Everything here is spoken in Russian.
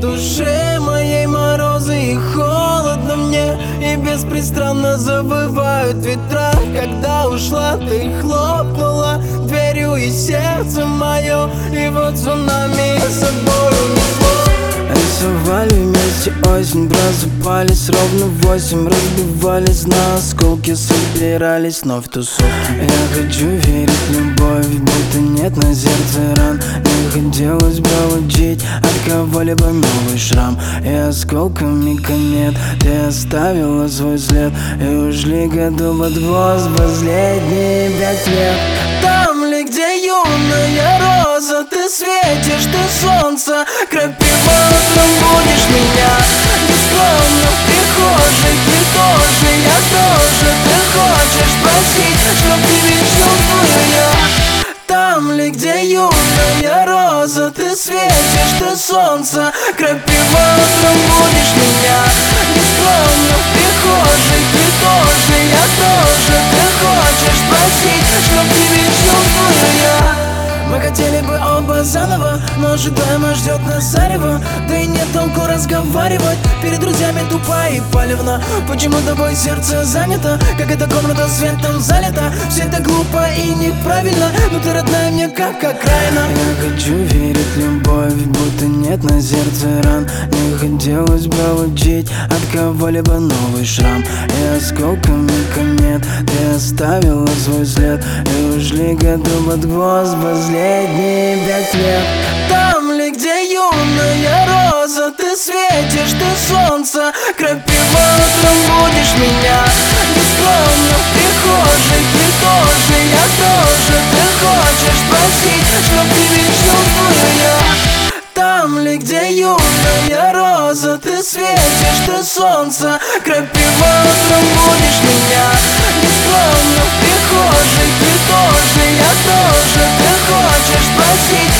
душе моей морозы и холодно мне, и беспрестанно завывают ветра. Когда ушла, ты хлопнула дверью, и сердце мое его цунами с собой унесло. Рисовали вместе осень, просыпались ровно в 8, разбивались на осколки, собирались вновь в тусовки. Я хочу верить в любовь, будто нет на сердце ран. Не хотелось бы получить от кого-либо новый шрам. И осколками комет ты оставила свой след, и ушли году под хвост последние 5 лет. Там ли, где юная роза, ты светишь, ты солнце, крапива, утром будешь меня. Бессловно в прихожей, ты тоже, я тоже. Ты хочешь спросить, что в тебе чувствую я? Там ли, где юная роза, ты светишь, ты солнце, крапива, утром будешь меня. Бессловно в прихожей, ты тоже, я тоже. Ты хочешь спросить, что в тебе чувствую я? Мы хотели бы оба заново, но ожидаемо ждет нас зарево. Да и нет толку разговаривать, перед друзьями тупо и палевно. Почему тобой сердце занято, как эта комната светом залита? Все это глупо и неправильно, но ты родная мне как окраина. Я хочу верить в любовь, будто нет на сердце ран. Не хотелось бы получить от кого-либо новый шрам. И осколками комет ты оставила свой след, и ушли году под хвост последние 5 лет. Там ли, где юная роза, ты светишь, ты солнце, крапива, утром будешь меня. Бессловно в прихожей, ты тоже, я тоже. Ты хочешь спросить, что в тебе чувствую я? Там ли, где юная роза, ты светишь, ты солнце, крапива, утром будешь меня. Бессловно в прихожей, ты тоже, я тоже. Ты хочешь спросить,